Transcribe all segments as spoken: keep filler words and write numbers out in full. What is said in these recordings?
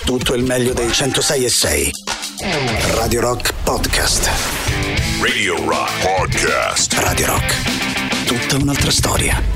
tutto il meglio dei centosei e sei. Radio Rock Podcast. Radio Rock Podcast. Radio Rock. Tutta un'altra storia.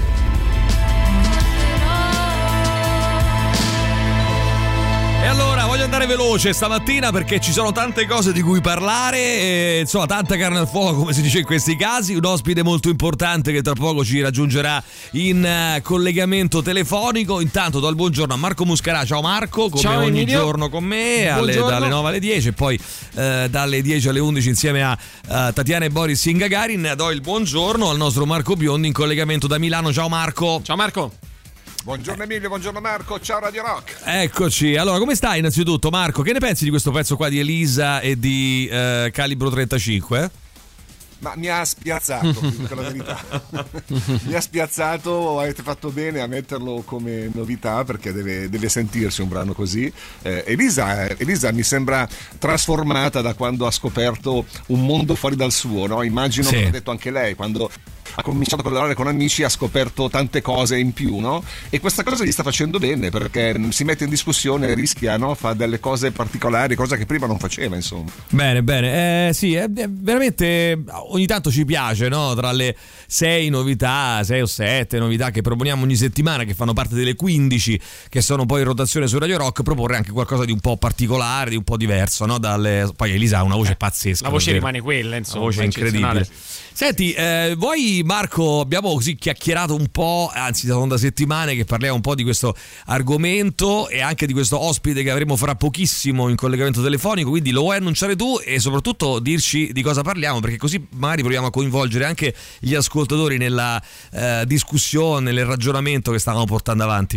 E allora voglio andare veloce stamattina perché ci sono tante cose di cui parlare e, insomma, tanta carne al fuoco, come si dice in questi casi. Un ospite molto importante che tra poco ci raggiungerà in uh, collegamento telefonico. Intanto do il buongiorno a Marco Muscarà. Ciao Marco, come Ciao, ogni Emilio. giorno con me alle, dalle nove alle dieci e poi uh, dalle dieci alle undici insieme a uh, Tatiana e Boris in Gagarin. Do il buongiorno al nostro Marco Biondi in collegamento da Milano. Ciao Marco. Ciao Marco. Buongiorno Emilio, buongiorno Marco, ciao Radio Rock. Eccoci, allora come stai innanzitutto Marco? Che ne pensi di questo pezzo qua di Elisa e di eh, Calibro trentacinque? Ma mi ha spiazzato, vi dico la verità. Mi ha spiazzato, avete fatto bene a metterlo come novità perché deve, deve sentirsi un brano così. Eh, Elisa, Elisa mi sembra trasformata da quando ha scoperto un mondo fuori dal suo, no? Immagino sì. che ha detto anche lei, quando ha cominciato a collaborare con amici, ha scoperto tante cose in più, no? E questa cosa gli sta facendo bene perché si mette in discussione, rischia, no? Fa delle cose particolari, cosa che prima non faceva, insomma. Bene, bene, eh, sì, è, è veramente ogni tanto ci piace, no? Tra le sei novità, sei o sette novità che proponiamo ogni settimana, che fanno parte delle quindici che sono poi in rotazione su Radio Rock, proporre anche qualcosa di un po' particolare, di un po' diverso, no? Dalle... Poi Elisa ha una voce pazzesca. La voce davvero. rimane quella, insomma. Una voce incredibile. Senti, eh, voi Marco abbiamo così chiacchierato un po', anzi sono da settimane che parliamo un po' di questo argomento e anche di questo ospite che avremo fra pochissimo in collegamento telefonico, quindi lo vuoi annunciare tu e soprattutto dirci di cosa parliamo, perché così magari proviamo a coinvolgere anche gli ascoltatori nella eh, discussione, nel ragionamento che stavamo portando avanti.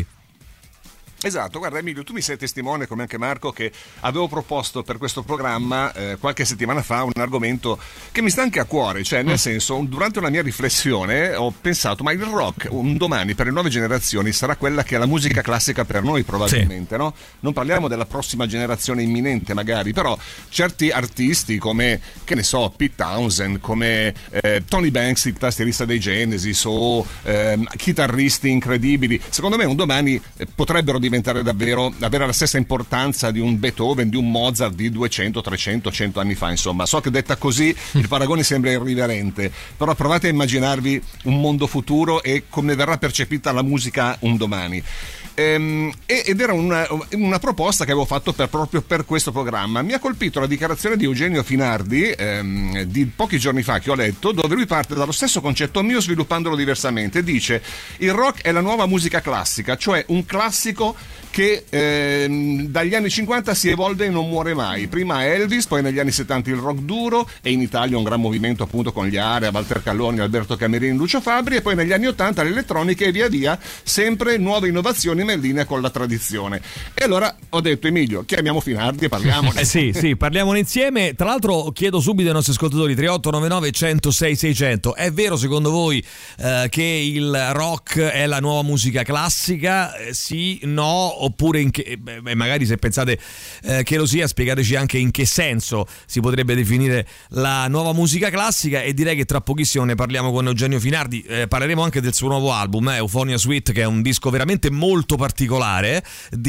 Esatto, guarda Emilio, tu mi sei testimone come anche Marco che avevo proposto per questo programma eh, qualche settimana fa un argomento che mi sta anche a cuore, cioè nel senso durante una mia riflessione ho pensato ma il rock un domani per le nuove generazioni sarà quella che è la musica classica per noi probabilmente, sì. No? Non parliamo della prossima generazione imminente magari, però certi artisti come, che ne so, Pete Townsend, come eh, Tony Banks, il tastierista dei Genesis o eh, chitarristi incredibili, secondo me un domani eh, potrebbero diventare davvero, avere la stessa importanza di un Beethoven, di un Mozart di duecento, trecento, cento anni fa, insomma. So che detta così il paragone sembra irriverente, però provate a immaginarvi un mondo futuro e come verrà percepita la musica un domani. Ehm, ed era una, una proposta che avevo fatto per, proprio per questo programma. Mi ha colpito la dichiarazione di Eugenio Finardi ehm, di pochi giorni fa che ho letto, dove lui parte dallo stesso concetto mio sviluppandolo diversamente. Dice: il rock è la nuova musica classica, cioè un classico che ehm, dagli anni cinquanta si evolve e non muore mai. Prima Elvis, poi negli anni settanta il rock duro e in Italia un gran movimento appunto con gli Area, Walter Calloni, Alberto Camerini, Lucio Fabbri, e poi negli anni ottanta l'elettronica e via via, sempre nuove innovazioni in linea con la tradizione. E allora ho detto Emilio, chiamiamo Finardi e parliamone. Eh sì, sì, parliamone insieme. Tra l'altro chiedo subito ai nostri ascoltatori tre otto nove nove uno zero sei sei zero zero: è vero secondo voi eh, che il rock è la nuova musica classica? Eh, sì, no, oppure in che, beh, magari se pensate eh, che lo sia, spiegateci anche in che senso si potrebbe definire la nuova musica classica. E direi che tra pochissimo ne parliamo con Eugenio Finardi. Eh, parleremo anche del suo nuovo album, eh, Euphonia Suite, che è un disco veramente molto particolare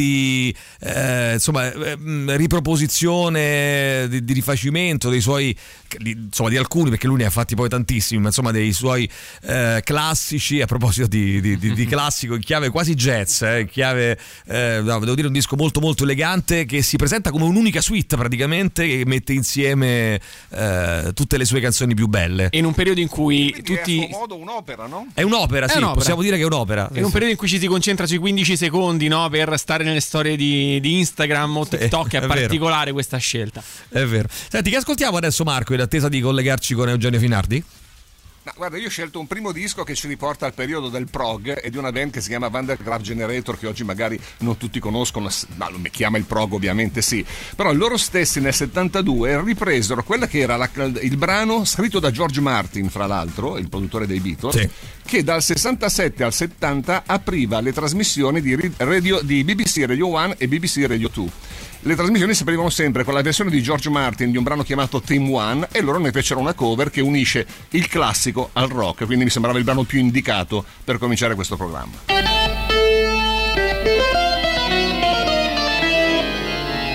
di eh, insomma eh, riproposizione, di, di rifacimento dei suoi, di, insomma di alcuni, perché lui ne ha fatti poi tantissimi, ma insomma dei suoi eh, classici. A proposito di, di, di, di classico in chiave quasi jazz, eh, in chiave eh, no, devo dire un disco molto molto elegante che si presenta come un'unica suite praticamente, che mette insieme eh, tutte le sue canzoni più belle in un periodo in cui Quindi tutti è a suo modo un'opera, no? è un'opera, È sì, un'opera. possiamo dire che è un'opera in un periodo in cui ci si concentra sui quindici secondi, no, per stare nelle storie di, di Instagram o TikTok, è, è particolare vero. Questa scelta. È vero. Senti, che ascoltiamo adesso Marco in attesa di collegarci con Eugenio Finardi? No, guarda, io ho scelto un primo disco che ci riporta al periodo del prog e di una band che si chiama Vandergraaf Generator, che oggi magari non tutti conoscono, ma lo chiama il prog ovviamente sì, però loro stessi nel settantadue ripresero quella che era la, il brano scritto da George Martin, fra l'altro il produttore dei Beatles, sì, che dal sessantasette al settanta apriva le trasmissioni di, radio, di B B C Radio uno e B B C Radio due. Le trasmissioni si aprivano sempre con la versione di George Martin di un brano chiamato Team One, e loro ne fecero una cover che unisce il classico al rock, quindi mi sembrava il brano più indicato per cominciare questo programma.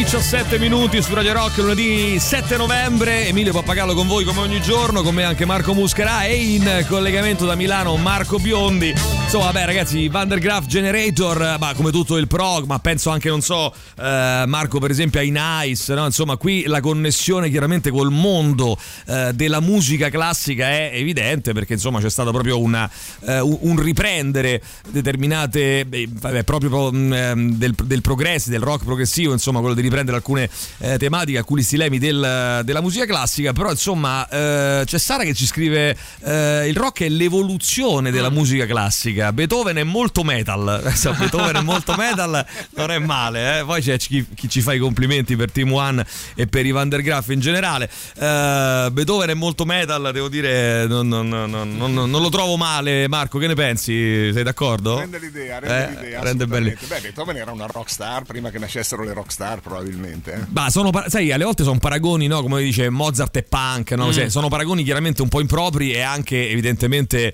diciassette minuti su Radio Rock, lunedì sette novembre. Emilio Pappagallo con voi come ogni giorno, con me anche Marco Muscarà e in collegamento da Milano Marco Biondi. Insomma, vabbè ragazzi, Van der Graaf Generator, ma come tutto il prog, ma penso anche, non so, eh, Marco per esempio ai Nice, no? Insomma, qui la connessione chiaramente col mondo eh, della musica classica è evidente, perché insomma c'è stato proprio una, eh, un riprendere determinate, beh, vabbè, proprio mh, del, del progresso, del rock progressivo, insomma quello di riprendere alcune eh, tematiche, alcuni stilemi del, della musica classica. Però insomma eh, c'è Sara che ci scrive eh, il rock è l'evoluzione della musica classica. Beethoven è molto metal. Beethoven è molto metal, non è male, eh? Poi c'è chi, chi ci fa i complimenti per Team One e per i Van der Graaf in generale. uh, Beethoven è molto metal, devo dire, non, non, non, non, non lo trovo male. Marco, che ne pensi? Sei d'accordo? Rende l'idea, rende eh, l'idea rende belli. Beh, Beethoven era una rockstar prima che nascessero le rockstar, probabilmente, eh. Ma sono, sai, alle volte sono paragoni, no? Come dice Mozart e punk, no? Mm. Cioè, sono paragoni chiaramente un po' impropri e anche evidentemente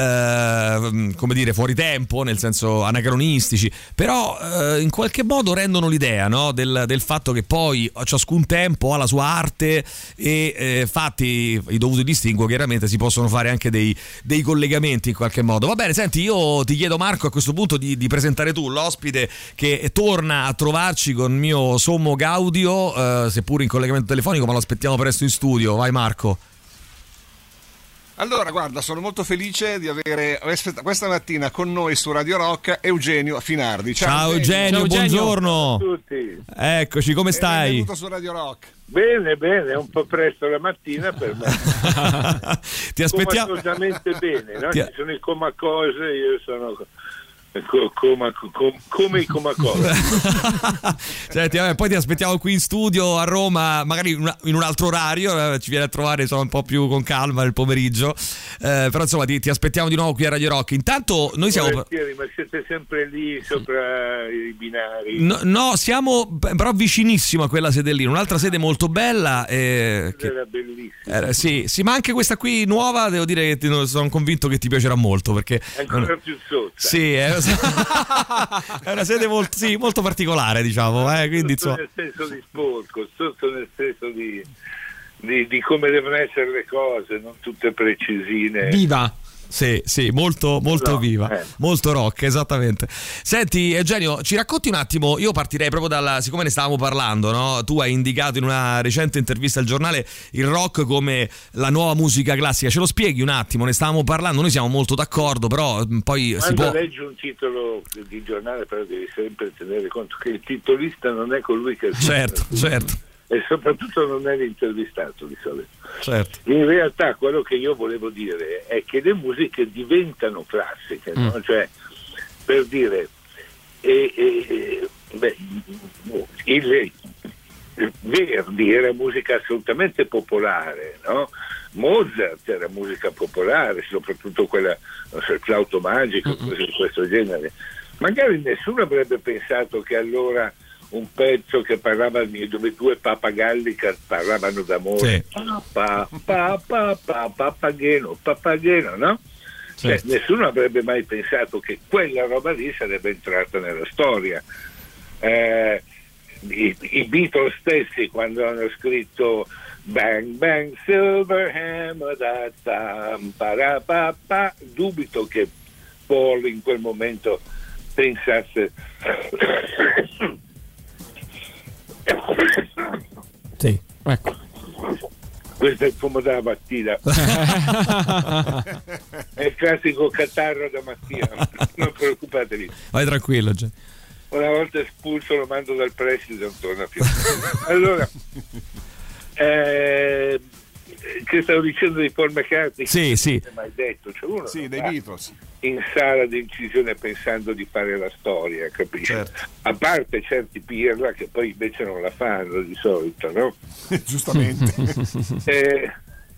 eh, come dire, fuori tempo, nel senso anacronistici, però eh, in qualche modo rendono l'idea, no? del, del fatto che poi ciascun tempo ha la sua arte e eh, fatti i dovuti distinguo, chiaramente si possono fare anche dei, dei collegamenti in qualche modo. Va bene, senti, io ti chiedo Marco a questo punto di, di presentare tu l'ospite che torna a trovarci con mio sommo gaudio, eh, seppur in collegamento telefonico, ma lo aspettiamo presto in studio. Vai Marco. Allora, guarda, sono molto felice di avere questa mattina con noi su Radio Rock Eugenio Finardi. Ciao, Ciao Eugenio, Ciao, Eugenio. buongiorno. Ciao a tutti. Eccoci, come stai? Benvenuto su Radio Rock. Bene, bene, è un po' presto la mattina per me. Ti aspettiamo. Comatosamente bene, no? Ti... Ci sono i comacose, io sono co- coma, com- come i comacose. Senti, vabbè, poi ti aspettiamo qui in studio a Roma, magari in, una, in un altro orario, eh, ci viene a trovare insomma un po' più con calma nel pomeriggio, eh, però insomma ti, ti aspettiamo di nuovo qui a Radio Rock. Intanto noi siamo... Volentieri, ma siete sempre lì sopra i binari? No, no, siamo però vicinissimo a quella sede lì, un'altra sede molto bella. Eh, che... Era bellissimo. Eh, sì, sì, ma anche questa qui nuova, devo dire che ti, sono convinto che ti piacerà molto, perché ancora più sotto. Sì, è, è una sede molto, sì, molto particolare, diciamo, eh, quindi sotto insomma... nel senso di sporco, sotto nel senso di, di, di come devono essere le cose, non tutte precisine. Viva. Sì, sì, molto, molto No, viva, eh. molto rock, esattamente. Senti Eugenio, ci racconti un attimo, io partirei proprio dalla, siccome ne stavamo parlando, no? Tu hai indicato in una recente intervista al giornale il rock come la nuova musica classica, ce lo spieghi un attimo? Ne stavamo parlando, noi siamo molto d'accordo, però poi Quando si può... leggi un titolo di giornale, però devi sempre tenere conto che il titolista non è colui che... Certo, certo, E soprattutto non è l'intervistato di solito. certo. In realtà quello che io volevo dire è che le musiche diventano classiche, no? Mm. Cioè, per dire, e, e, beh, il, il Verdi era musica assolutamente popolare, no? Mozart era musica popolare, soprattutto quella, non so, il flauto magico, Mm-mm. cose di questo genere. Magari nessuno avrebbe pensato che allora un pezzo che parlava di dove due pappagalli che parlavano d'amore, Sì. pa, pa, pa, pa, pappagheno, pappagheno, no? Cioè, Certo. nessuno avrebbe mai pensato che quella roba lì sarebbe entrata nella storia. Eh, i, i Beatles stessi, quando hanno scritto Bang Bang Silver Hammer da tam, para, pa, pa, dubito che Paul in quel momento pensasse Sì. Ecco. questo è il fumo della mattina. È il classico catarro da mattina, non preoccupatevi. Vai tranquillo, Eugenio. Una volta espulso lo mando dal preside, non torna più. Allora, eh, che stavo dicendo di Paul McCartney? Sì, sì. Non è mai detto, cioè uno Sì, non dei va Beatles. in sala di incisione pensando di fare la storia, capisci? Certo. A parte certi pirla che poi invece non la fanno di solito, no? Giustamente. Eh,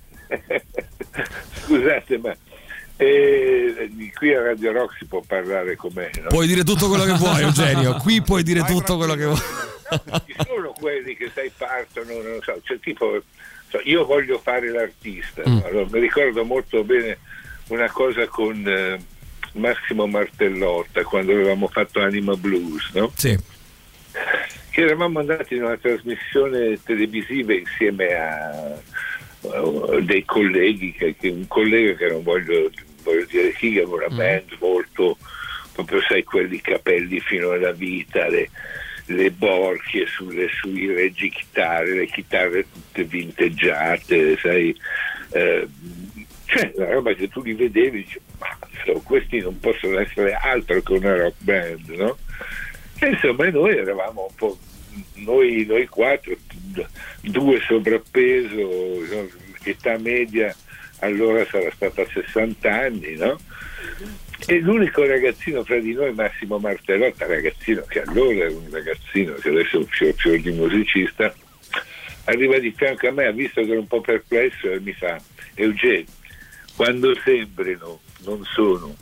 scusate, ma eh, qui a Radio Rock si può parlare com'è, no? Puoi dire tutto quello che vuoi, Eugenio. Qui puoi dire Vai tutto quello che vuoi. Ci sono quelli che sai partono, non so, cioè tipo, so, io voglio fare l'artista, Mm. no? Allora, mi ricordo molto bene una cosa con eh, Massimo Martellotta quando avevamo fatto Anima Blues, no? Sì. che eravamo andati in una trasmissione televisiva insieme a uh, dei colleghi, che, che un collega che non voglio, voglio dire chi, che aveva una band molto, proprio sai, quelli capelli fino alla vita, le, le borchie sulle, sui reggichitarre, le chitarre tutte vinteggiate, sai, eh, cioè la roba che tu li vedevi e dici, ma so, questi non possono essere altro che una rock band, no? E insomma noi eravamo un po', noi, noi quattro, due sovrappeso, no? Età media allora sarà stata sessanta anni, no? E l'unico ragazzino fra di noi, Massimo Martellotta, ragazzino che allora era un ragazzino, che adesso è un fior fior di musicista, arriva di fianco a me, ha visto che ero un po' perplesso e mi fa: Eugenio, quando sembrino non sono.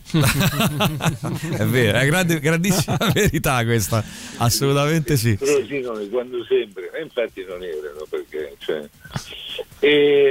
È vero, è grande, grandissima verità questa, assolutamente sì. Così non è, quando sembrano, e infatti non erano, perché cioè, e,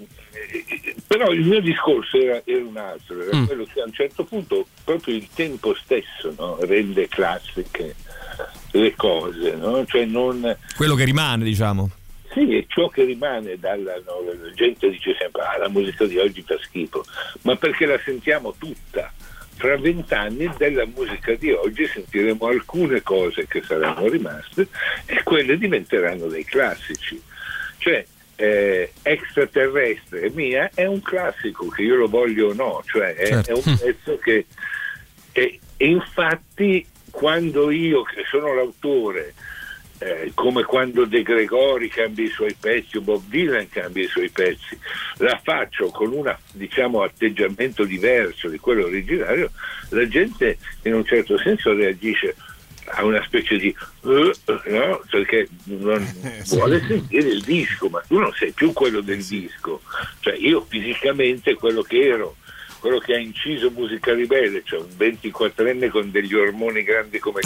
però il mio discorso era, era un altro, era mm. quello che a un certo punto proprio il tempo stesso, no, rende classiche le cose, no? Cioè non quello che rimane, diciamo. Sì, è ciò che rimane dalla, no, la gente dice sempre ah, la musica di oggi fa schifo, ma perché la sentiamo tutta. Fra vent'anni della musica di oggi sentiremo alcune cose che saranno rimaste e quelle diventeranno dei classici. Cioè eh, Extraterrestre mia è un classico, che io lo voglio o no, cioè è, certo. è un pezzo che è, e infatti quando io, che sono l'autore, Eh, come quando De Gregori cambia i suoi pezzi o Bob Dylan cambia i suoi pezzi, la faccio con un, diciamo, atteggiamento diverso di quello originario, la gente in un certo senso reagisce a una specie di uh, no? Perché non vuole sentire il disco, ma tu non sei più quello del disco, cioè io fisicamente quello che ero, quello che ha inciso Musica Ribelle, cioè un ventiquattrenne con degli ormoni grandi come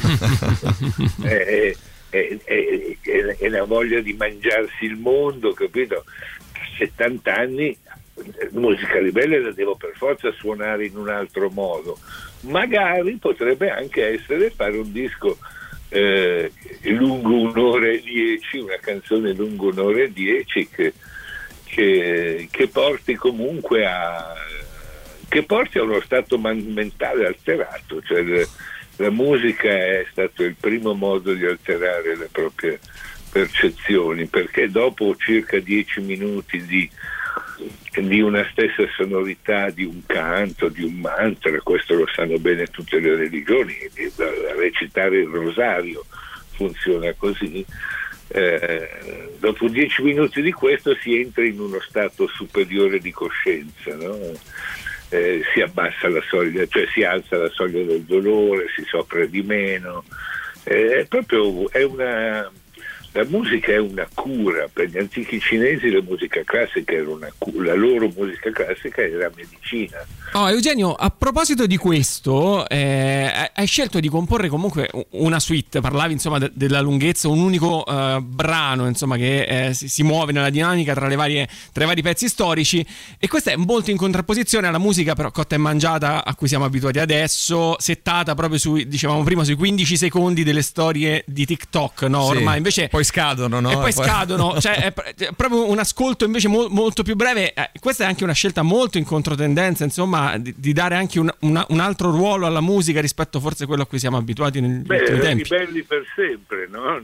eh, E, e, e, e la voglia di mangiarsi il mondo, capito? A settanta anni Musica Ribelle la devo per forza suonare in un altro modo. Magari potrebbe anche essere fare un disco eh, lungo un'ora e dieci, una canzone lungo un'ora e dieci che, che, che porti comunque a che porti a uno stato mentale alterato, cioè le, la musica è stato il primo modo di alterare le proprie percezioni, perché dopo circa dieci minuti di, di una stessa sonorità, di un canto, di un mantra, questo lo sanno bene tutte le religioni, recitare il rosario funziona così, eh, dopo dieci minuti di questo si entra in uno stato superiore di coscienza, no? Eh, si abbassa la soglia, cioè si alza la soglia del dolore, si soffre di meno, eh, è proprio è una la musica è una cura. Per gli antichi cinesi la musica classica era una cura, la loro musica classica era medicina. Oh, Eugenio, a proposito di questo, eh, hai scelto di comporre comunque una suite, parlavi insomma de- della lunghezza, un unico uh, brano insomma che eh, si, si muove nella dinamica tra le varie tra i vari pezzi storici, e questa è molto in contrapposizione alla musica però cotta e mangiata a cui siamo abituati adesso, settata proprio sui, dicevamo prima, sui quindici secondi delle storie di TikTok, no? Sì, ormai invece poi scadono, no? E poi scadono, cioè è, è proprio un ascolto invece mo- molto più breve. Eh, questa è anche una scelta molto in controtendenza, insomma, di, di dare anche un, una, un altro ruolo alla musica rispetto forse a quello a cui siamo abituati negli Beh, ultimi tempi. Belli per sempre, no?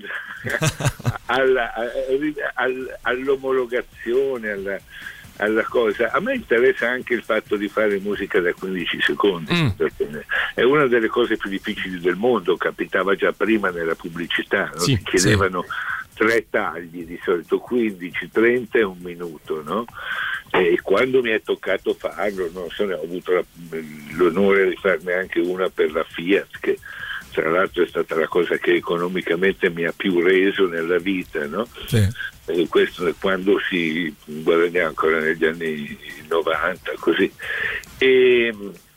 alla, all, all'omologazione, alla, alla cosa. A me interessa anche il fatto di fare musica da quindici secondi, mm. è una delle cose più difficili del mondo, capitava già prima nella pubblicità, no? Sì, ti chiedevano sì. tre tagli, di solito quindici, trenta e un minuto, no? E quando mi è toccato farlo, non so, ne ho avuto la, l'onore di farne anche una per la Fiat, che tra l'altro è stata la cosa che economicamente mi ha più reso nella vita, no? Sì. E questo è quando si guadagna ancora negli anni novanta, così. E,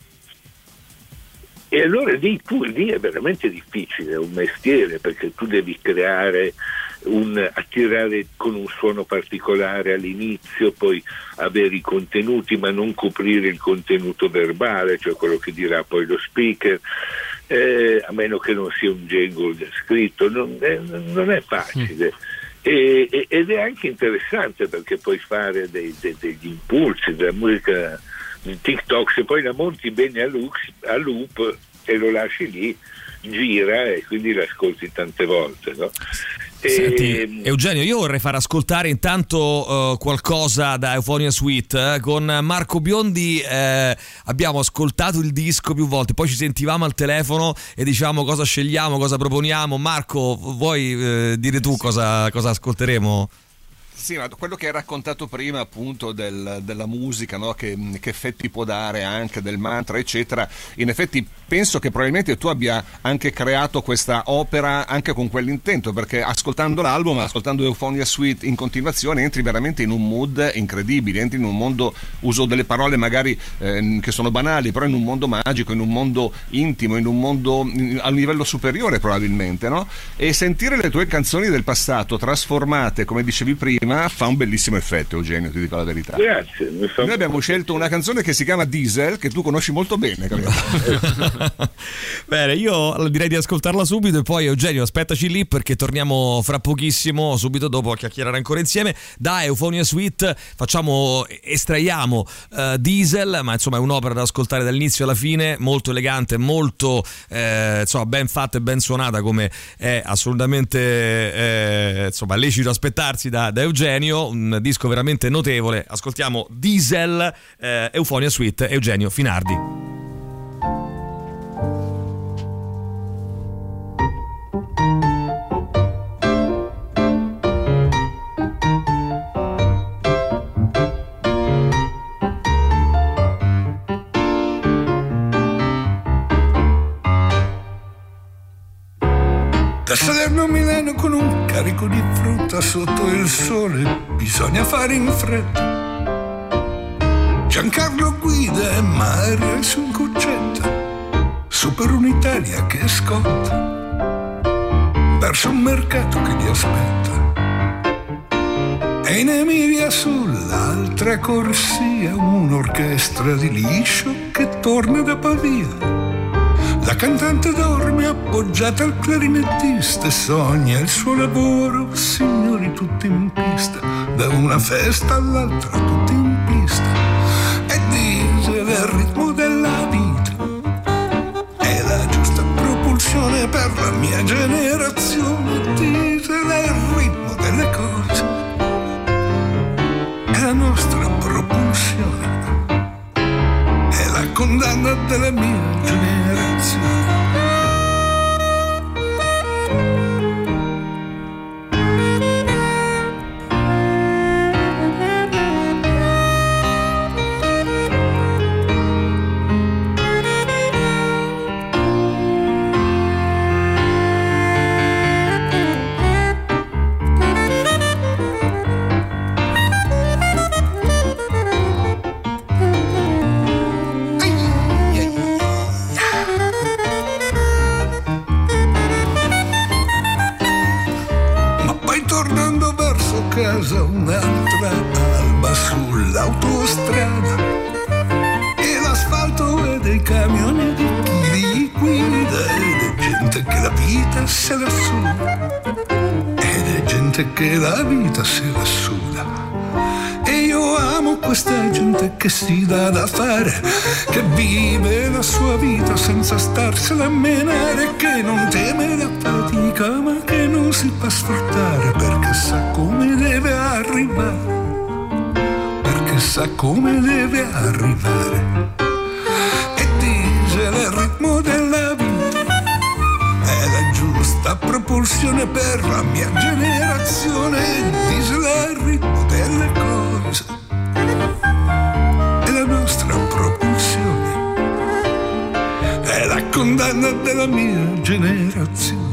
e allora lì, tu, lì è veramente difficile, è un mestiere, perché tu devi creare un, attirare con un suono particolare all'inizio, poi avere i contenuti ma non coprire il contenuto verbale, cioè quello che dirà poi lo speaker. eh, a meno che non sia un jingle scritto, non è, non è facile. E, e, ed è anche interessante perché puoi fare dei, dei, degli impulsi della musica di TikTok, se poi la monti bene a loop, a loop e lo lasci lì, gira e quindi l'ascolti tante volte, no? Senti, E... Eugenio, io vorrei far ascoltare intanto uh, qualcosa da Euphonia Suite. Eh? Con Marco Biondi eh, abbiamo ascoltato il disco più volte, poi ci sentivamo al telefono e diciamo cosa scegliamo, cosa proponiamo. Marco, vuoi eh, dire tu cosa, cosa ascolteremo? Sì, ma quello che hai raccontato prima appunto del, della musica, no? che, che effetti può dare anche del mantra eccetera, in effetti penso che probabilmente tu abbia anche creato questa opera anche con quell'intento, perché ascoltando l'album, ascoltando Euphonia Suite in continuazione entri veramente in un mood incredibile, entri in un mondo, uso delle parole magari eh, che sono banali, però in un mondo magico, in un mondo intimo, in un mondo a un livello superiore probabilmente, no? E sentire le tue canzoni del passato trasformate, come dicevi prima, fa un bellissimo effetto, Eugenio, ti dico la verità. Grazie. Mi fa... Noi abbiamo scelto una canzone che si chiama Diesel, che tu conosci molto bene, capito? Bene, io direi di ascoltarla subito e poi Eugenio aspettaci lì perché torniamo fra pochissimo, subito dopo, a chiacchierare ancora insieme. Da Euphonia Suite facciamo, estraiamo uh, Diesel, ma insomma è un'opera da ascoltare dall'inizio alla fine, molto elegante, molto eh, insomma ben fatta e ben suonata, come è assolutamente eh, insomma lecito aspettarsi da, da Eugenio, un disco veramente notevole. Ascoltiamo Diesel, eh, Euphonia Suite, Eugenio Finardi. Da Salerno a Milano con un carico di frutta sotto il sole bisogna fare in fretta. Giancarlo guida e Mario è su in cuccetta, su per un'Italia che scotta, verso un mercato che li aspetta. E in Emilia sull'altra corsia un'orchestra di liscio che torna da Pavia. La cantante dorme appoggiata al clarinettista e sogna il suo lavoro, signori tutti in pista, da una festa all'altra tutti in pista. E Diesel è il ritmo della vita, è la giusta propulsione per la mia generazione. Diesel è il ritmo delle cose, è la nostra propulsione, è la condanna della mia generazione. Casa un'altra alba sull'autostrada e l'asfalto è dei camioni di chi li guida ed è gente che la vita se la suda, ed è gente che la vita se la suda. E io amo questa gente che si dà da fare, che vive la sua vita senza starsela a menare, che non teme la fatica ma che non si fa sfruttare perché sa come deve arrivare, perché sa come deve arrivare. E Diesel è il ritmo della vita, è la giusta propulsione per la mia generazione. Diesel è il ritmo delle cose, è la nostra propulsione, è la condanna della mia generazione.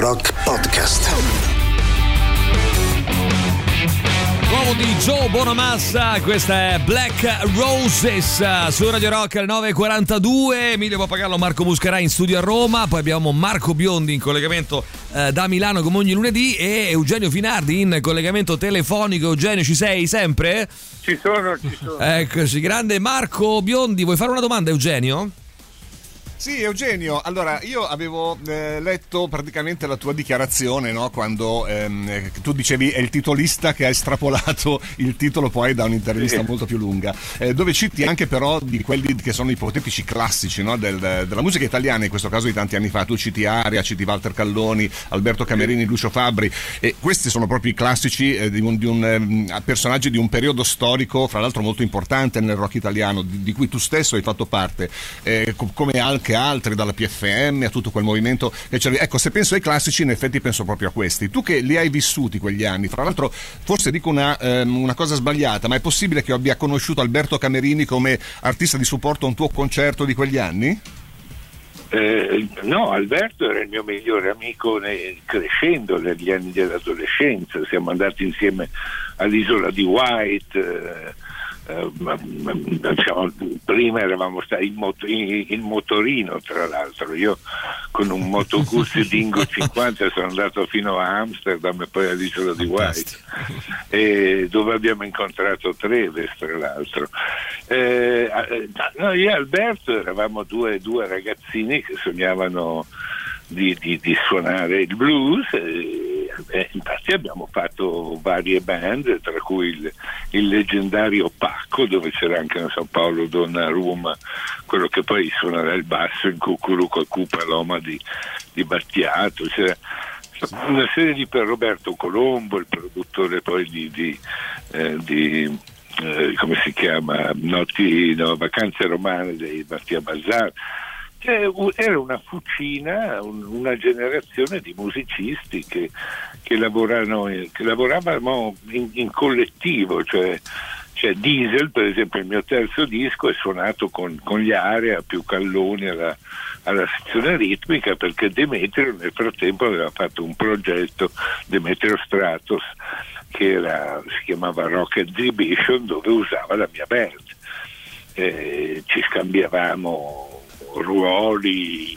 Rock Podcast. Nuovo di Joe Bonamassa, questa è Black Roses su Radio Rock alle nove e quarantadue. Emilio Pappagallo, Marco Muscarà in studio a Roma, poi abbiamo Marco Biondi in collegamento eh, da Milano come ogni lunedì e Eugenio Finardi in collegamento telefonico. Eugenio, ci sei sempre? Ci sono, ci sono. Eccoci, grande Marco Biondi, vuoi fare una domanda, Eugenio? Sì, Eugenio, allora io avevo eh, letto praticamente la tua dichiarazione, no? Quando ehm, tu dicevi è il titolista che ha estrapolato il titolo poi da un'intervista sì. molto più lunga, eh, dove citi anche però di quelli che sono ipotetici classici, no? Del, della musica italiana, in questo caso di tanti anni fa. Tu citi Aria, citi Walter Calloni, Alberto Camerini, Lucio Fabbri, e questi sono proprio i classici eh, di un, di un eh, personaggi di un periodo storico, fra l'altro molto importante nel rock italiano, di, di cui tu stesso hai fatto parte, eh, co- come anche altri, dalla P F M a tutto quel movimento che c'era. Ecco, se penso ai classici, in effetti penso proprio a questi. Tu che li hai vissuti quegli anni, fra l'altro forse dico una, ehm, una cosa sbagliata, ma è possibile che io abbia conosciuto Alberto Camerini come artista di supporto a un tuo concerto di quegli anni? Eh, no, Alberto era il mio migliore amico ne, crescendo negli anni dell'adolescenza. Siamo andati insieme all'isola di White, eh, Uh, diciamo, prima eravamo stati in, mot- in, in motorino, tra l'altro io con un Moto Guzzi Dingo cinquanta sono andato fino a Amsterdam e poi all'isola di White, e dove abbiamo incontrato Treves, tra l'altro. eh, no, io e Alberto eravamo due, due ragazzini che sognavano di, di, di suonare il blues, e, e infatti abbiamo fatto varie band, tra cui il, il leggendario Pacco, dove c'era anche a San Paolo Donnarumma, quello che poi suonerà il basso in Cucuruco Paloma di, di Battiato. C'era una serie di per Roberto Colombo, il produttore poi di, di, eh, di eh, come si chiama, Notti, no, Vacanze Romane dei Mattia Bazzar. Era una fucina, una generazione di musicisti che, che, lavorano, che lavoravano in, in collettivo, cioè, cioè Diesel, per esempio, il mio terzo disco è suonato con, con gli Area più Calloni alla, alla sezione ritmica, perché Demetrio nel frattempo aveva fatto un progetto, Demetrio Stratos, che era, si chiamava Rock Exhibition, dove usava la mia band. Eh, ci scambiavamo ruoli,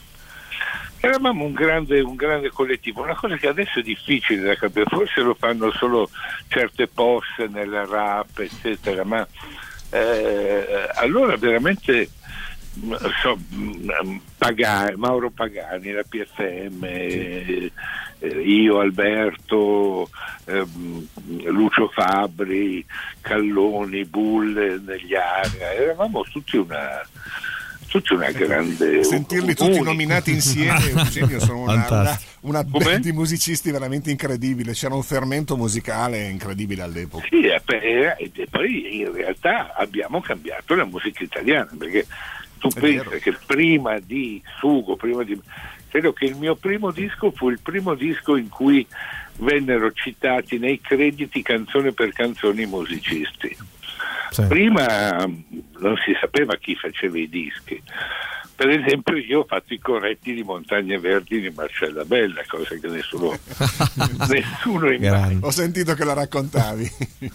eravamo un grande, un grande collettivo, una cosa che adesso è difficile da capire, forse lo fanno solo certe posse nella rap eccetera, ma eh, allora veramente so, Pagani, Mauro Pagani, la P F M, eh, io, Alberto, eh, Lucio Fabbri, Calloni, Bulle, negli Area, eravamo tutti una tutta una grande, sentirli tutti unico. Nominati insieme, Eugenio, sono una, una, una band di musicisti veramente incredibile. C'era un fermento musicale incredibile all'epoca. Sì, e, e poi in realtà abbiamo cambiato la musica italiana, perché tu È pensi vero. Che prima di Sugo, prima di credo che il mio primo disco fu il primo disco in cui vennero citati nei crediti canzone per canzone i musicisti. Sì. Prima non si sapeva chi faceva i dischi. Per esempio io ho fatto i corretti di Montagne Verdi di Marcella Bella, cosa che nessuno nessuno immagina. Ho sentito che la raccontavi.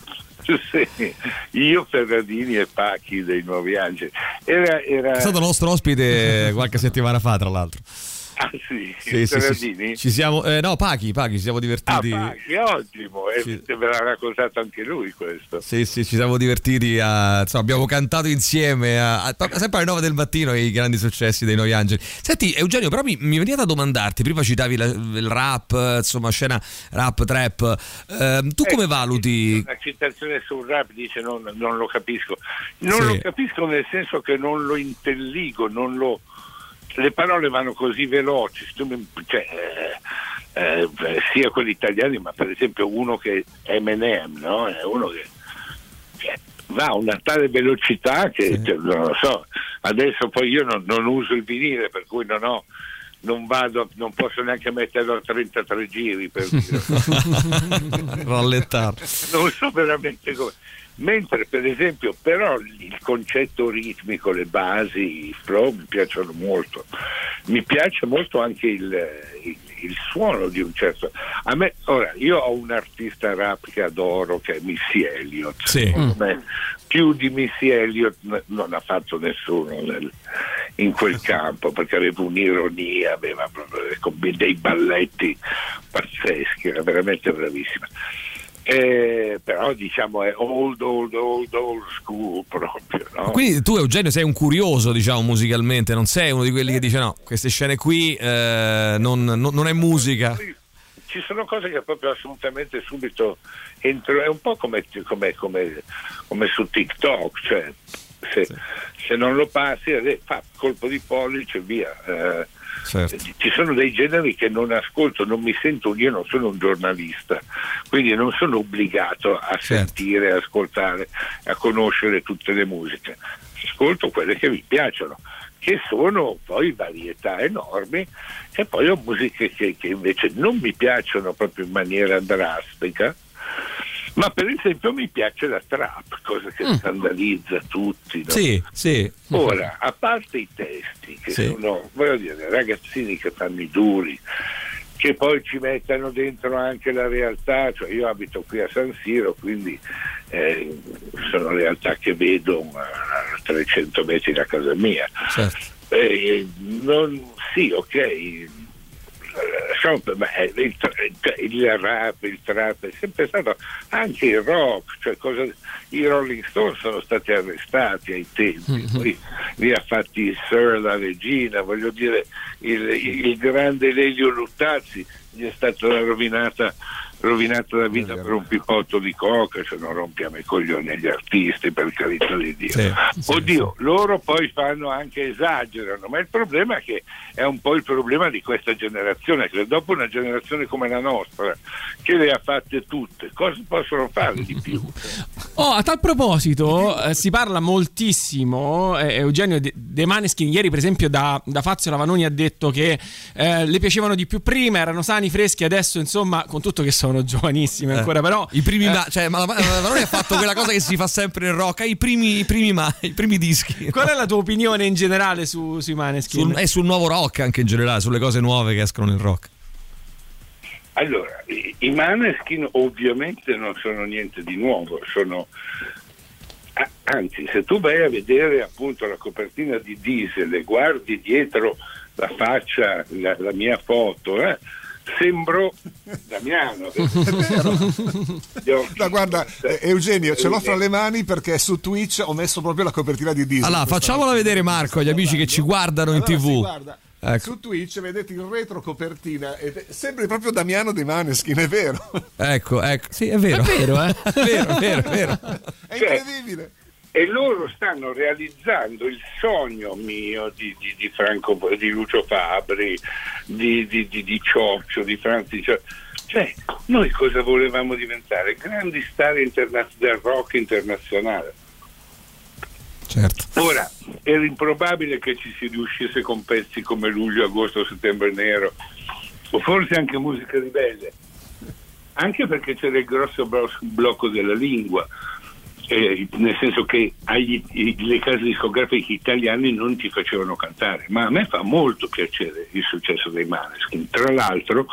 Sì, io, Ferradini e Pachi dei Nuovi Angeli. Era, era... È stato nostro ospite qualche settimana fa, tra l'altro. Ah sì, sì, sì, sì, ci siamo, eh, no, Pachi, Pachi, ci siamo divertiti. Ah, Pachi, ottimo, e ci... ve l'ha raccontato anche lui questo. Sì, sì, ci siamo divertiti, a, insomma, abbiamo cantato insieme, a, a, sempre alle nove del mattino, i grandi successi dei Nuovi Angeli. Senti, Eugenio, però mi, mi veniva da domandarti, prima citavi la, il rap, insomma, scena rap, trap, eh, tu come eh, valuti? Una citazione sul rap dice non, non lo capisco, non sì. lo capisco nel senso che non lo intelligo, non lo... le parole vanno così veloci, cioè, eh, eh, sia quelli italiani, ma per esempio uno che è Eminem, no? È uno che cioè, va a una tale velocità che sì. cioè, non lo so, adesso poi io non, non uso il vinile, per cui non ho non vado, non posso neanche metterlo a trentatré giri per dire. Rallentare. Non so veramente come. Mentre per esempio però il concetto ritmico, le basi, i flow mi piacciono molto. Mi piace molto anche il, il, il suono di un certo. A me, ora, io ho un artista rap che adoro, che è Missy Elliott. Sì. Secondo me, più di Missy Elliott non ha fatto nessuno nel, in quel campo, perché aveva un'ironia, aveva proprio dei balletti pazzeschi, era veramente bravissima. Eh, però diciamo è old old old old school proprio, no? Quindi tu, Eugenio, sei un curioso, diciamo, musicalmente, non sei uno di quelli che dice no, queste scene qui eh, non, non, non è musica. Ci sono cose che proprio assolutamente subito entro, è un po' come, come, come, come su TikTok, cioè se, sì. se non lo passi fa colpo di pollice via. eh, Certo. Ci sono dei generi che non ascolto, non mi sento, io non sono un giornalista, quindi non sono obbligato a certo. sentire, a ascoltare, a conoscere tutte le musiche. Ascolto quelle che mi piacciono, che sono poi varietà enormi, e poi ho musiche che, che invece non mi piacciono proprio in maniera drastica. Ma per esempio mi piace la trap, cosa che mm. scandalizza tutti, no? Sì, sì. Ora, a parte i testi, che sì. sono, voglio dire, ragazzini che fanno i duri, che poi ci mettano dentro anche la realtà, cioè io abito qui a San Siro, quindi eh, sono realtà che vedo a trecento metri da casa mia. Certo. Eh, non, sì, ok. Beh, il, il rap, il trap è sempre stato, anche il rock, cioè cosa, i Rolling Stones sono stati arrestati ai tempi, mm-hmm. poi li ha fatti Sir la regina, voglio dire, il, il grande Lelio Luttazzi gli è stata rovinata rovinata la vita per un pippotto di coca, cioè non rompiamo i coglioni agli artisti, per carità di Dio. Sì, Oddio, sì. Loro poi fanno anche, esagerano, ma il problema è che è un po' il problema di questa generazione, che dopo una generazione come la nostra, che le ha fatte tutte, cosa possono fare di più? Oh, a tal proposito, eh, si parla moltissimo, eh, Eugenio, De, De Maneskin. Ieri per esempio da, da Fazio Lavanoni ha detto che eh, le piacevano di più prima, erano sani, freschi, adesso insomma, con tutto che sono giovanissime ancora, eh, però i primi eh. ma, cioè ma Lavanoni ha fatto quella cosa che si fa sempre in rock, i primi i primi, ma, i primi dischi. Qual è la tua opinione in generale su, sui Maneskin? Sul, e sul nuovo rock anche in generale, sulle cose nuove che escono nel rock? Allora, i, i Maneskin ovviamente non sono niente di nuovo, sono, anzi, se tu vai a vedere appunto la copertina di Diesel e guardi dietro la faccia, la, la mia foto, eh, sembro Damiano. No, guarda, eh, Eugenio, ce l'ho fra le mani perché su Twitch ho messo proprio la copertina di Diesel. Allora, facciamola vedere, Marco, agli amici che ci guardano allora, in tivù. Sì, guarda. Ecco. Su Twitch vedete il retro copertina e sembra proprio Damiano dei Maneskin, è vero? Ecco, ecco, sì, è vero. È vero, eh? È vero, è vero, è vero. Cioè, è incredibile. E loro stanno realizzando il sogno mio di, di, di Franco, di Lucio Fabbri, di, di, di, di Cioccio, di Franzi. Cioè, noi cosa volevamo diventare? Grandi star interna- del rock internazionale. Certo. Ora, era improbabile che ci si riuscisse con pezzi come Luglio, Agosto, Settembre Nero, o forse anche Musica Ribelle, anche perché c'era il grosso blocco della lingua, eh, nel senso che agli, le case discografiche italiane non ti facevano cantare, ma a me fa molto piacere il successo dei Maneskin. Tra l'altro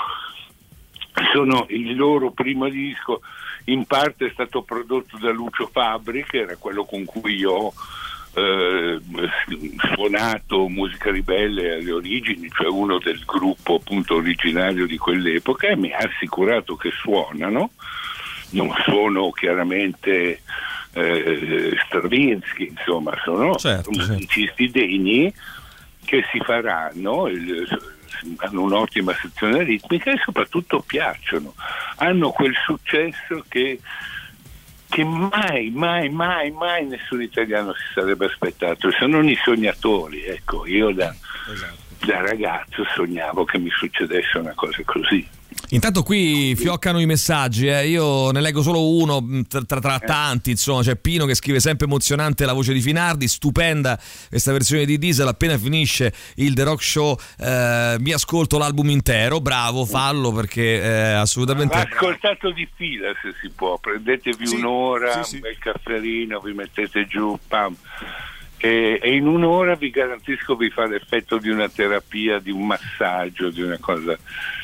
sono il loro primo disco, in parte è stato prodotto da Lucio Fabbri, che era quello con cui io Eh, suonato Musica Ribelle alle origini, cioè uno del gruppo appunto originario di quell'epoca, e mi ha assicurato che suonano, non sono chiaramente eh, Stravinsky, insomma sono certo, musicisti certo. degni che si faranno, il, hanno un'ottima sezione ritmica e soprattutto piacciono, hanno quel successo che che mai, mai, mai, mai nessun italiano si sarebbe aspettato. Sono i sognatori, ecco, io da, esatto. da ragazzo sognavo che mi succedesse una cosa così. Intanto qui fioccano i messaggi, eh. Io ne leggo solo uno tra, tra, tra tanti, insomma. C'è Pino che scrive: sempre emozionante la voce di Finardi, stupenda questa versione di Diesel, appena finisce il The Rock Show eh, mi ascolto l'album intero. Bravo, fallo, perché eh, assolutamente va ascoltato di fila se si può, prendetevi sì, un'ora, sì, sì. un bel cafferino, vi mettete giù, pam, e, e in un'ora vi garantisco vi fa l'effetto di una terapia, di un massaggio, di una cosa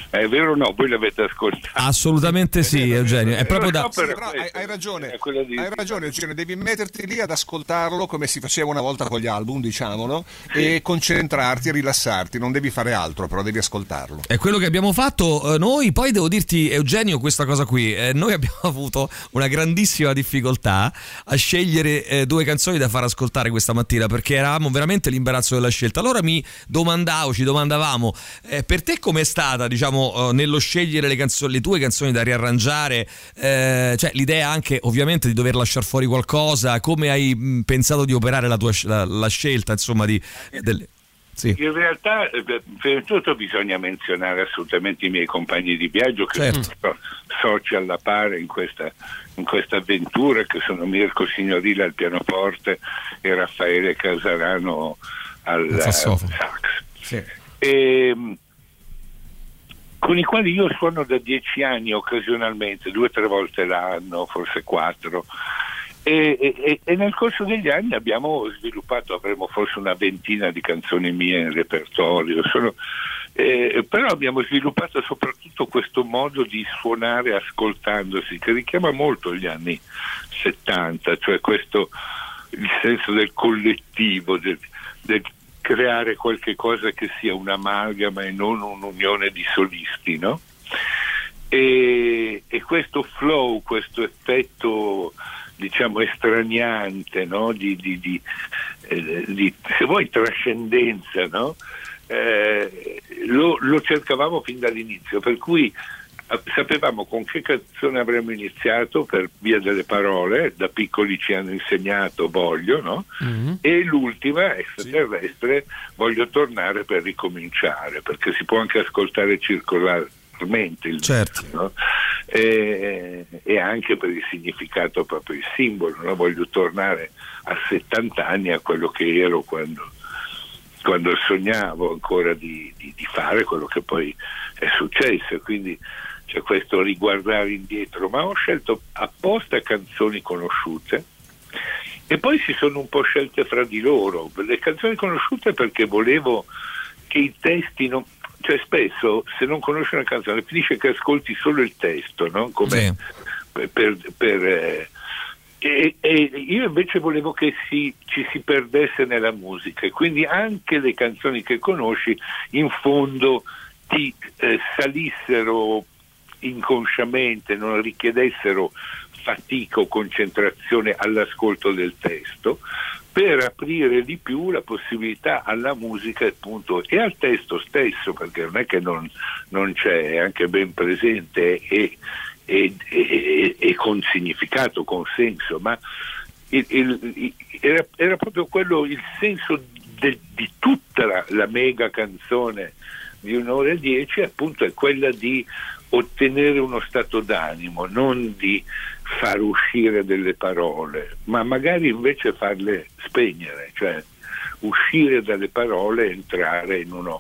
È vero o no? Voi l'avete ascoltato? Assolutamente sì, Eugenio. È proprio da... Sì, però hai, hai ragione, hai ragione Eugenio, devi metterti lì ad ascoltarlo come si faceva una volta con gli album, diciamolo, e concentrarti e rilassarti, non devi fare altro, però devi ascoltarlo. È quello che abbiamo fatto eh, noi. Poi devo dirti, Eugenio, questa cosa qui, eh, noi abbiamo avuto una grandissima difficoltà a scegliere eh, due canzoni da far ascoltare questa mattina, perché eravamo veramente l'imbarazzo della scelta. Allora mi domandavo, ci domandavamo, eh, per te com'è stata, diciamo, nello scegliere le canzoni, le tue canzoni da riarrangiare, eh, cioè l'idea anche ovviamente di dover lasciare fuori qualcosa, come hai mh, pensato di operare la tua la, la scelta, insomma, di delle... Sì. In realtà, prima di tutto bisogna menzionare assolutamente i miei compagni di viaggio che certo. sono soci alla pari in questa, in questa avventura, che sono Mirko Signorilla al pianoforte e Raffaele Casarano al sax. Sì. E, con i quali io suono da dieci anni occasionalmente, due o tre volte l'anno, forse quattro, e, e, e nel corso degli anni abbiamo sviluppato, avremo forse una ventina di canzoni mie in repertorio, sono, eh, però abbiamo sviluppato soprattutto questo modo di suonare ascoltandosi, che richiama molto gli anni settanta, cioè questo, il senso del collettivo, del, del creare qualche cosa che sia un'amalgama e non un'unione di solisti, no? E, e questo flow, questo effetto, diciamo, estraniante, no? Di, di, di, eh, di, se vuoi, trascendenza, no? Eh, lo, lo cercavamo fin dall'inizio, per cui sapevamo con che canzone avremmo iniziato per via delle parole, da piccoli ci hanno insegnato voglio, no? Mm-hmm. E l'ultima, extraterrestre, sì. Voglio tornare per ricominciare, perché si può anche ascoltare circolarmente il certo. disco, no? E, e anche per il significato, proprio il simbolo, no? Voglio tornare a settanta anni a quello che ero quando, quando sognavo ancora di, di, di fare quello che poi è successo, quindi c'è questo riguardare indietro, ma ho scelto apposta canzoni conosciute e poi si sono un po' scelte fra di loro. Le canzoni conosciute perché volevo che i testi non... cioè spesso se non conosci una canzone finisce che ascolti solo il testo, no? Come sì. per, per, per eh... e, e io invece volevo che si, ci si perdesse nella musica, e quindi anche le canzoni che conosci in fondo ti eh, salissero inconsciamente, non richiedessero fatica o concentrazione all'ascolto del testo, per aprire di più la possibilità alla musica, appunto, e al testo stesso, perché non è che non, non c'è, è anche ben presente e, e, e, e con significato, con senso, ma il, il, era, era proprio quello il senso de, di tutta la, la mega canzone di un'ora e dieci, appunto, è quella di ottenere uno stato d'animo, non di far uscire delle parole, ma magari invece farle spegnere, cioè uscire dalle parole e entrare in uno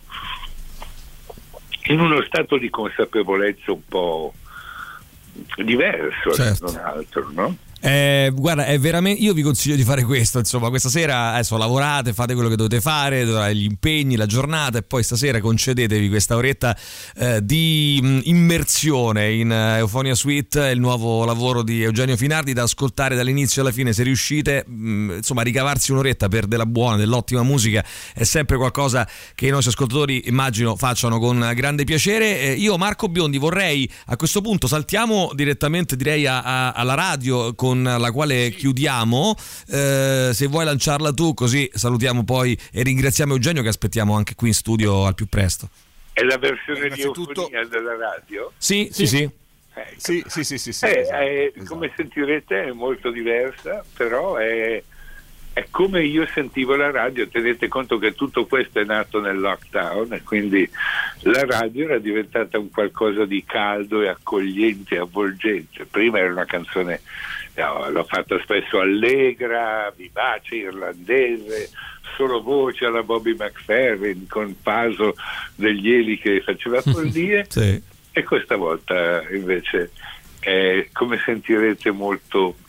in uno stato di consapevolezza un po' diverso, certo. non altro, no? Eh, guarda, è veramente, io vi consiglio di fare questo, insomma, questa sera adesso lavorate, fate quello che dovete fare, gli impegni, la giornata, e poi stasera concedetevi questa oretta eh, di mh, immersione in uh, Euphonia Suite, il nuovo lavoro di Eugenio Finardi, da ascoltare dall'inizio alla fine. Se riuscite, mh, insomma, a ricavarsi un'oretta per della buona, dell'ottima musica è sempre qualcosa che i nostri ascoltatori, immagino, facciano con grande piacere. Eh, io, Marco Biondi, vorrei a questo punto saltiamo direttamente, direi, a, a, alla radio con la quale chiudiamo, eh, se vuoi lanciarla tu, così salutiamo poi e ringraziamo Eugenio, che aspettiamo anche qui in studio al più presto. È la versione di Euphonia della radio? Sì, sì, sì. Ecco. Sì, sì, sì, sì, sì, eh, esatto, eh, esatto. Come sentirete è molto diversa, però è, è come io sentivo la radio. Tenete conto che tutto questo è nato nel lockdown, e quindi la radio era diventata un qualcosa di caldo e accogliente e avvolgente. Prima era una canzone, no, l'ho fatta spesso allegra, vivace, irlandese, solo voce alla Bobby McFerrin, con Paso degli Eli che faceva follie. Sì. E questa volta invece è, come sentirete, molto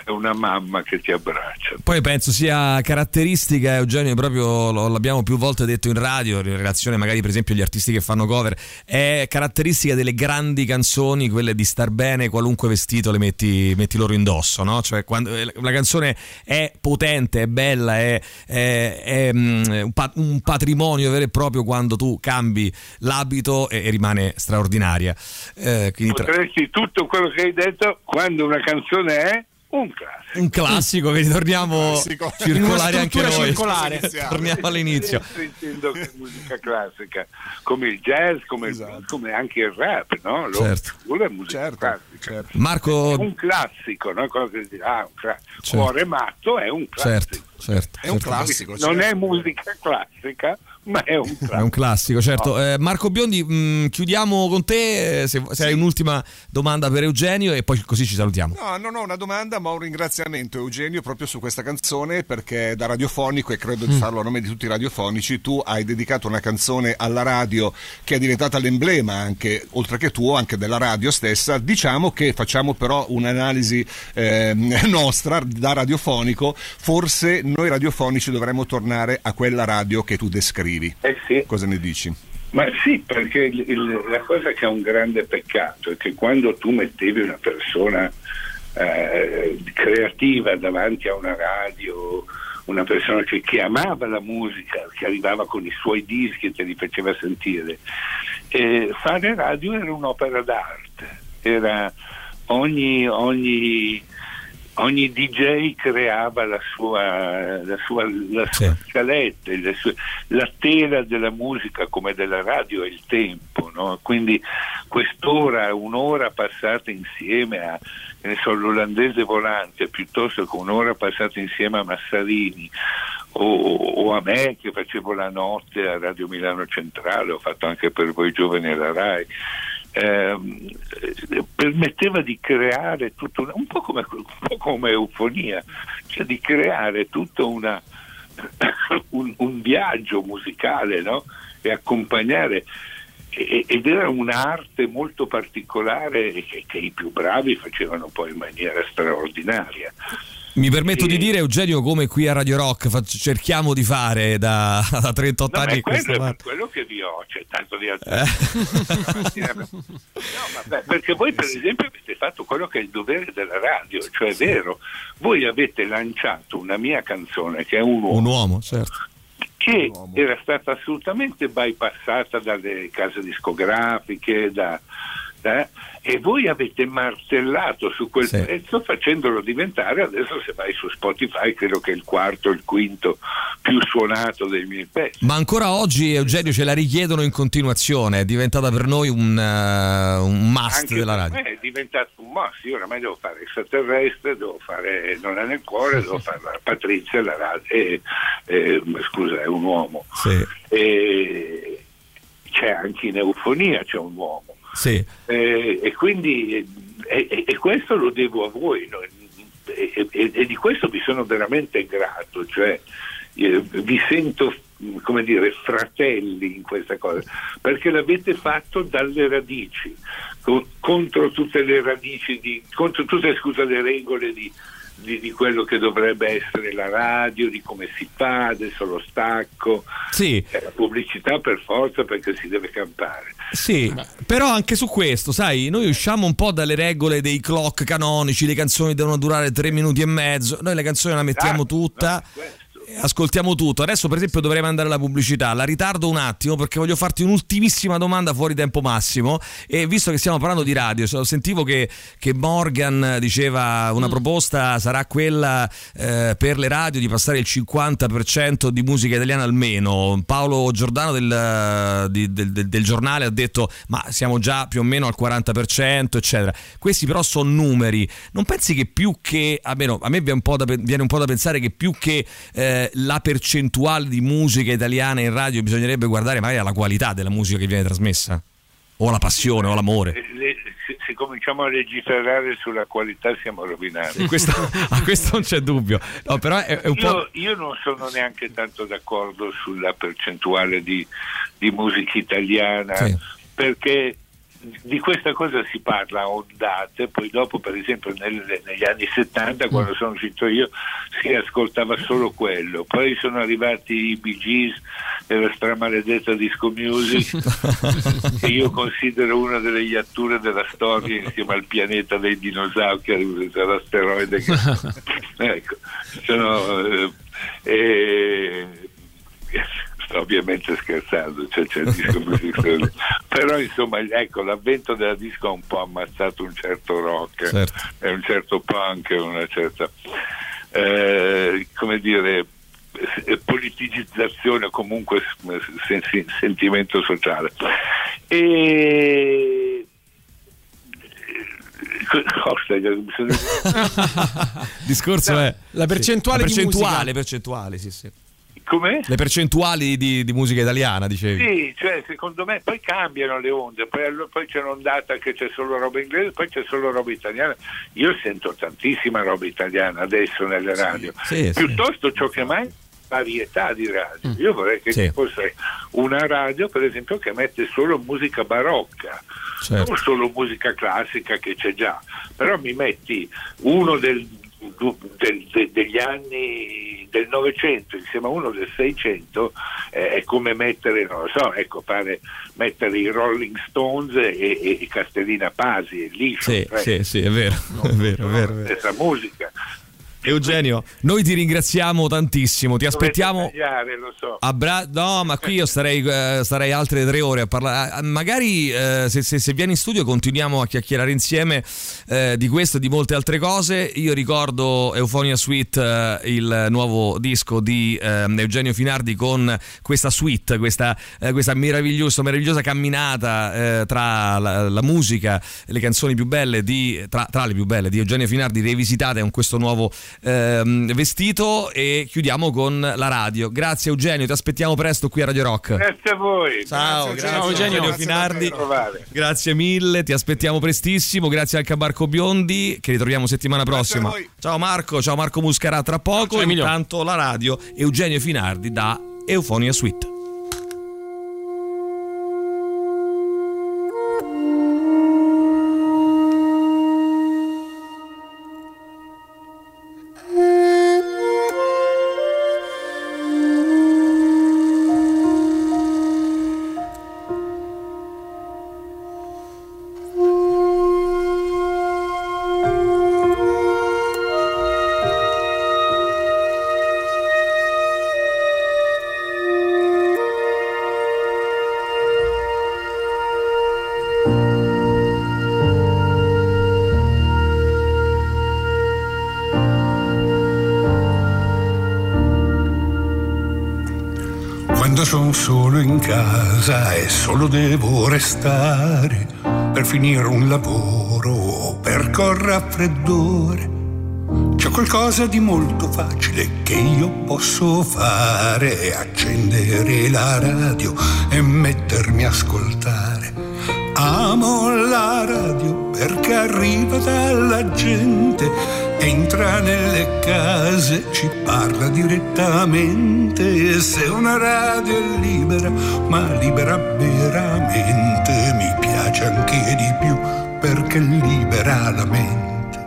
è una mamma che ti abbraccia. Poi penso sia caratteristica, Eugenio, proprio lo, l'abbiamo più volte detto in radio, in relazione magari per esempio agli artisti che fanno cover, è caratteristica delle grandi canzoni, quelle di star bene, qualunque vestito le metti, metti loro indosso, no? Cioè quando la canzone è potente, è bella, è, è, è um, un patrimonio vero e proprio quando tu cambi l'abito e, e rimane straordinaria. Eh, Potresti tra... tutto quello che hai detto quando una canzone è un classico. Un classico, che ritorniamo classico. circolare anche noi. Circolare. Torniamo all'inizio. Intendo che musica classica, come il jazz, come, esatto. il, come anche il rap, no? Lo, certo. È musica certo, classica. certo. Marco... È un classico, no? Quello che si dice, ah, un classico. Certo. Cuore matto è un classico. Certo, certo. È un classico. Non certo. è musica classica, ma è un classico. È un classico, certo. No. Eh, Marco Biondi, mh, chiudiamo con te, se, se sì. hai un'ultima domanda per Eugenio e poi così ci salutiamo. No, non ho una domanda, ma un ringraziamento, Eugenio, proprio su questa canzone, perché da radiofonico, e credo di Mm. farlo a nome di tutti i radiofonici, tu hai dedicato una canzone alla radio che è diventata l'emblema anche, oltre che tuo, anche della radio stessa. Diciamo che facciamo però un'analisi eh, nostra da radiofonico, forse noi radiofonici dovremmo tornare a quella radio che tu descrivi. Eh sì. Cosa ne dici? Ma sì, perché il, il, la cosa che è un grande peccato è che quando tu mettevi una persona eh, creativa davanti a una radio, una persona che, che amava la musica, che arrivava con i suoi dischi e te li faceva sentire, e fare radio era un'opera d'arte, era ogni ogni ogni D J creava la sua la sua, la sua sì. scaletta, le sue, la tela della musica come della radio è il tempo, no? Quindi quest'ora, un'ora passata insieme a, che ne so, l'Olandese Volante, piuttosto che un'ora passata insieme a Massarini o, o a me che facevo la notte a Radio Milano Centrale, ho fatto anche per Voi Giovani alla Rai, Eh, permetteva di creare tutto una, un po' come un po' come Eufonia, cioè di creare tutto una un, un viaggio musicale, no? E accompagnare, e, ed era un'arte molto particolare che, che i più bravi facevano poi in maniera straordinaria. Mi permetto e... di dire, Eugenio, come qui a Radio Rock faccio, cerchiamo di fare da, da trentotto no, anni in questa quello, parte. quello che vi ho, c'è tanto di altro. Eh. No, vabbè, perché voi per esempio avete fatto quello che è il dovere della radio, cioè è vero, voi avete lanciato una mia canzone che è un uomo, un uomo, certo, che un uomo. era stata assolutamente bypassata dalle case discografiche, da Eh? e voi avete martellato su quel sì. pezzo facendolo diventare, adesso se vai su Spotify credo che è il quarto, il quinto più suonato dei miei pezzi. Ma ancora oggi, Eugenio, ce la richiedono in continuazione, è diventata per noi un, uh, un must Anche della per radio. me è diventato un must, io oramai devo fare Extraterrestre, devo fare Non è nel cuore, devo fare la Patrizia, la radio, e, e, scusa, è un uomo. Sì. E c'è anche in Eufonia, c'è un uomo. Sì. Eh, e quindi e, e questo lo devo a voi, no? e, e, e di questo vi sono veramente grato, cioè eh, vi sento, come dire, fratelli in questa cosa, perché l'avete fatto dalle radici, co- contro tutte le radici di, contro tutte, scusa, le regole di Di, di quello che dovrebbe essere la radio, di come si fa, adesso lo stacco, sì. è la pubblicità per forza perché si deve campare. Sì, però anche su questo, sai, noi usciamo un po' dalle regole dei clock canonici, le canzoni devono durare tre minuti e mezzo, noi le canzoni la mettiamo Ah, tutta, no, ascoltiamo tutto. Adesso per esempio dovrei mandare la pubblicità, la ritardo un attimo perché voglio farti un'ultimissima domanda fuori tempo massimo, e visto che stiamo parlando di radio, sentivo che, che Morgan diceva una mm. proposta sarà quella eh, per le radio di passare il cinquanta per cento di musica italiana almeno. Paolo Giordano del, di, del, del, del giornale ha detto ma siamo già più o meno al quaranta per cento eccetera. Questi però sono numeri, non pensi che più che, almeno a me viene un po' da, viene un po' da pensare che più che eh, la percentuale di musica italiana in radio bisognerebbe guardare magari alla qualità della musica che viene trasmessa, o la passione o l'amore? Le, se, se cominciamo a legiferare sulla qualità siamo rovinati. Questo, a questo non c'è dubbio, no, però è, è un io, po'... io non sono neanche tanto d'accordo sulla percentuale di, di musica italiana, sì. perché di questa cosa si parla a ondate, poi dopo per esempio nel, negli anni settanta quando sono uscito io si ascoltava solo quello, poi sono arrivati i Bee Gees e la stramaledetta disco music che io considero una delle iatture della storia insieme al pianeta dei dinosauri che è l'asteroide che... ecco, sono eh, eh, sto ovviamente scherzando, cioè c'è il disco music, però insomma ecco, l'avvento della disco ha un po' ammazzato un certo rock, certo. E un certo punk, una certa eh, come dire politicizzazione o comunque sen- sentimento sociale. E discorso no, è la percentuale, sì, la percentuale, di percentuali, sì, sì. Com'è? Le percentuali di, di musica italiana, dicevi? Sì, cioè secondo me poi cambiano le onde, poi, poi c'è un'ondata che c'è solo roba inglese, poi c'è solo roba italiana. Io sento tantissima roba italiana adesso nelle radio, sì, sì, piuttosto sì, ciò che mai varietà di radio. Mm. Io vorrei che sì. ci fosse una radio, per esempio, che mette solo musica barocca, certo. non solo musica classica che c'è già, però mi metti uno del Del, de, degli anni del Novecento insieme a uno del Seicento, eh, è come mettere, non lo so, ecco, fare mettere i Rolling Stones e, e, e Castellina Pasi e lì sì, sì, sì, è vero, è vero, è vero, è vero. Questa musica. Eugenio, noi ti ringraziamo tantissimo, ti aspettiamo tagliare, lo so. a bra- no, ma qui io starei, eh, starei altre tre ore a parlare, magari eh, se, se, se vieni in studio continuiamo a chiacchierare insieme eh, di questo e di molte altre cose. Io ricordo Euphonia Suite, eh, il nuovo disco di eh, Eugenio Finardi, con questa suite, questa, eh, questa meravigliosa, meravigliosa camminata eh, tra la, la musica e le canzoni più belle di, tra, tra le più belle di Eugenio Finardi rivisitate con questo nuovo Ehm, vestito, e chiudiamo con la radio. Grazie Eugenio, ti aspettiamo presto qui a Radio Rock. Grazie a voi. Ciao, grazie, grazie Eugenio grazie Finardi. grazie, grazie mille, ti aspettiamo prestissimo. Grazie anche a Marco Biondi, che ritroviamo settimana prossima. Ciao Marco, ciao Marco Muscarà tra poco. Ciao, intanto la radio, Eugenio Finardi da Euphonia Suite. Quando son solo in casa e solo devo restare per finire un lavoro o per col raffreddore, c'è qualcosa di molto facile che io posso fare: accendere la radio e mettermi a ascoltare. Amo la radio perché arriva dalla gente, entra nelle case, ci parla direttamente. E se una radio è libera, ma libera veramente, mi piace anche di più perché libera la mente.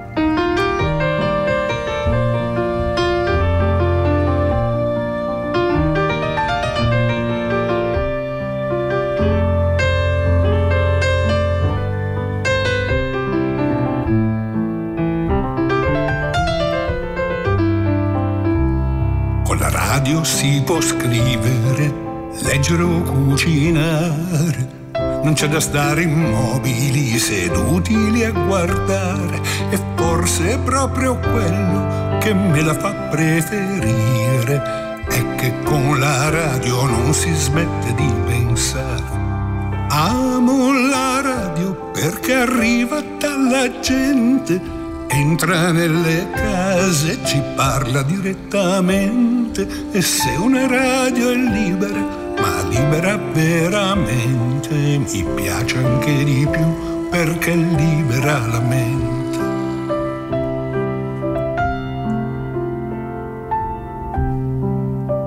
Si può scrivere, leggere o cucinare, non c'è da stare immobili seduti lì a guardare. E forse è proprio quello che me la fa preferire, è che con la radio non si smette di pensare. Amo la radio perché arriva dalla gente, entra nelle case, ci parla direttamente. E se una radio è libera, ma libera veramente, mi piace anche di più perché libera la mente.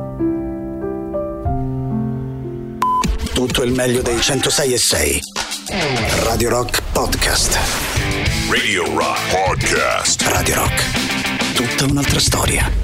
Tutto il meglio dei centosei e sei. Radio Rock Podcast. Radio Rock Podcast. Radio Rock. Tutta un'altra storia.